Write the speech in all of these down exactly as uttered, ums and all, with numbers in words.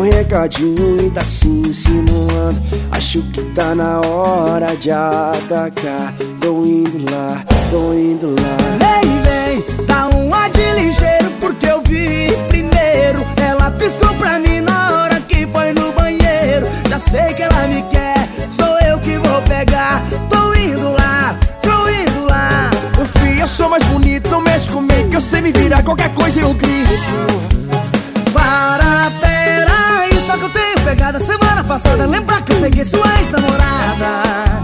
recadinho e tá se insinuando. Acho que tá na hora de atacar. Tô indo lá, tô indo lá. Vem, vem, dá um ar de ligeiro, porque eu vi primeiro. Ela piscou pra mim na hora que foi no banheiro. Já sei que ela me quer, sou eu que vou pegar. Tô indo lá, tô indo lá. Ô filho, eu sou mais bonito, não mexe comigo, que eu sei me virar, qualquer coisa eu grito. Para, pera, isso só que eu tenho pegada. Semana passada, lembra que eu peguei sua ex-namorada?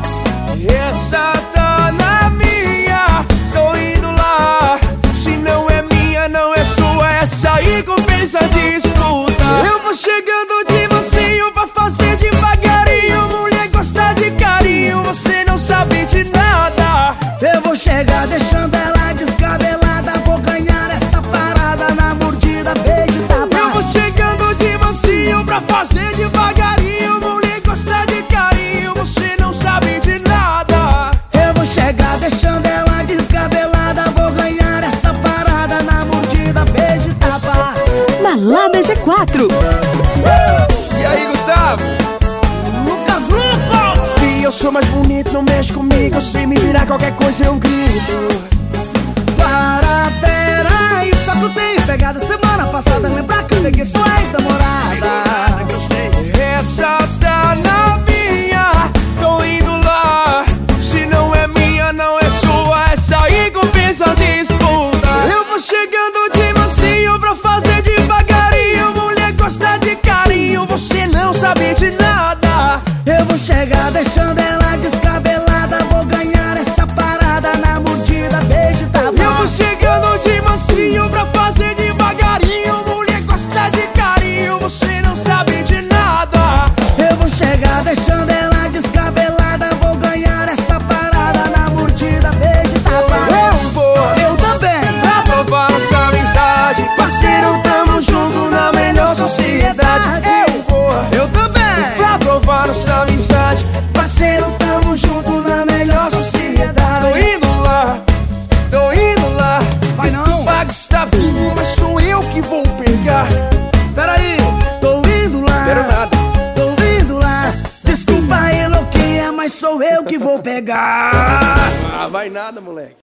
Essa tá na minha, tô indo lá. Se não é minha, não é sua, essa aí compensa disputa. Eu vou chegando de mansinho pra fazer devagarinho. Mulher gosta de carinho, você não sabe de nada. Eu vou chegar deixando ela descabelada. Vou ganhar essa parada na mordida, beijo e tapa. Eu vou chegando de mansinho pra fazer devagarinho. Mulher gosta de carinho, você não sabe de nada. Eu vou chegar deixando ela descabelada. Vou ganhar essa parada na mordida, beijo e tapa. Balada G quatro. E aí, Gustavo? Lucas Lucas! Fih, eu sou mais bonito, não mexe comigo, eu sei me virar, qualquer coisa eu grito. Para, pera, isso só que eu tenho pegada. Semana passada, lembra que eu peguei sua ex-namorada? Essa tá na minha, tô indo lá. Se não é minha, não é sua, essa aí compensa a disputa. Eu vou chegando de mansinho pra fazer devagarinho. Mulher gosta de carinho, você não sabe de nada. Eu vou chegar deixando ela descabelada. Vou ganhar essa parada na mordida, beijo e tapa. Eu vou chegando de mansinho pra fazer devagarinho. Mulher gosta de carinho, você não sabe de nada. Eu vou chegar deixando ela descabelada. Vou ganhar essa parada na mordida, beijo e tapa. Eu vou, Eu também. pra provar nossa amizade. Parceiro, tamo junto na melhor sociedade. Eu vou, Eu também. pra provar nossa amizade. Parceiro, tamo junto na melhor sociedade. Tô indo lá, tô indo lá. Vai Diz não. que o pago está vindo, mas sou eu que vou pegar. Peraí, tô indo lá. Quero nada. Tô indo lá. Desculpa aí, louquinha, mas sou eu que vou pegar. Ah, vai nada, moleque.